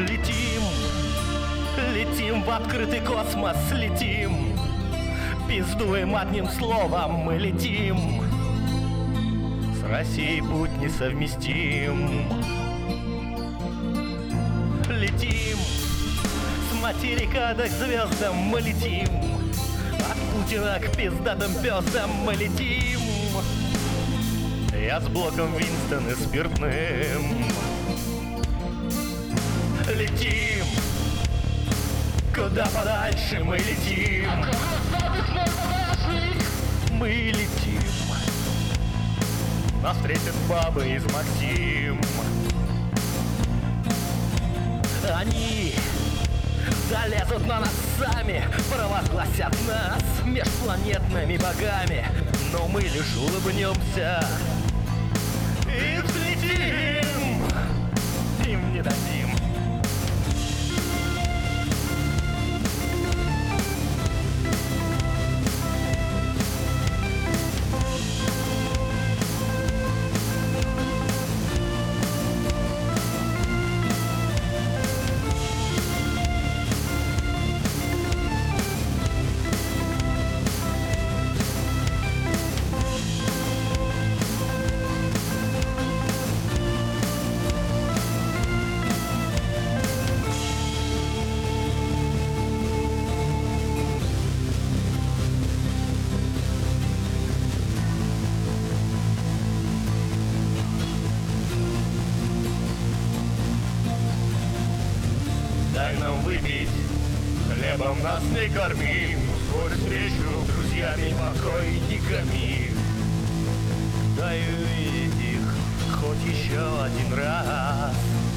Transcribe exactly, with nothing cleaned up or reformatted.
Летим, летим в открытый космос, летим. Пиздуем одним словом, мы летим. С Россией путь несовместим. Летим с материка до к звездам, мы летим. От Путина к пиздатым пёздам мы летим. Я с блоком Винстон и спиртным. Летим, куда подальше мы летим. Мы летим. Нас встретят бабы из Максим. Они залезут на нас сами, провозгласят нас межпланетными богами. Но мы лишь улыбнемся и взлетим. Им не дадим. Дай нам выпить, хлебом нас не корми. Скоро встречу друзьями покойниками. Дай увидеть их хоть еще один раз.